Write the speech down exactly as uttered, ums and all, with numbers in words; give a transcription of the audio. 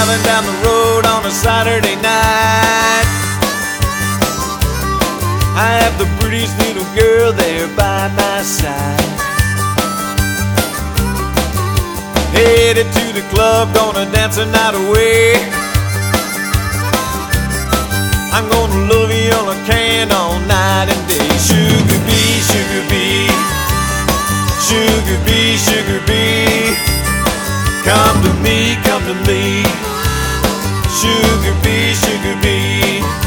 driving down the road on a Saturday night. I have the prettiest little girl there by my side. Headed to the club, gonna dance a night away. I'm gonna love you on a can all night and day. Sugar bee, sugar bee, sugar bee, sugar bee, come to me, come to me. Sugar bee, sugar bee.